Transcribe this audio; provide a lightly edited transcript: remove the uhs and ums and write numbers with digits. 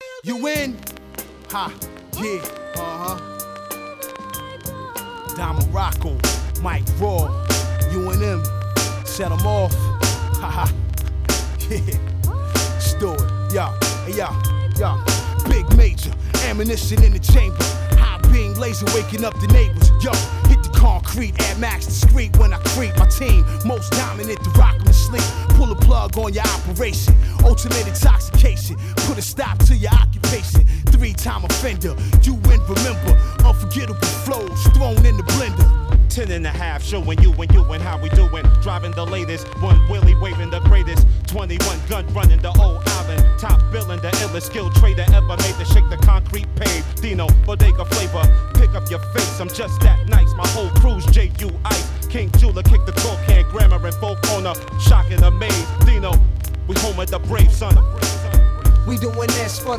You in? Ha, yeah, Don Morocco, Mike Raw, you and them, set them off. Ha ha, yeah, let's do it. Yo, big major, ammunition in the chamber. High beam laser waking up the neighbors. Yo, hit the concrete, add max discreet when I creep. My team, most dominant, to rock 'em to sleep. Pull a plug on your operation. Ultimate intoxication, put a stop to your occupation. 3-time offender, you win, remember. Unforgettable flows thrown in the blender. 10 and a half, showing you and how we doing. Driving the latest, one wheelie waving the greatest. 21 gun running the old island. Top billing the illest skilled trader ever made to shake the concrete pave. Dino, bodega flavor, pick up your face, I'm just that nice. My whole crew's J.U. Ice. King Jula kick the talk can, grammar and folk corner. Shocking amaze, Dino, we home of the brave son. We doing this for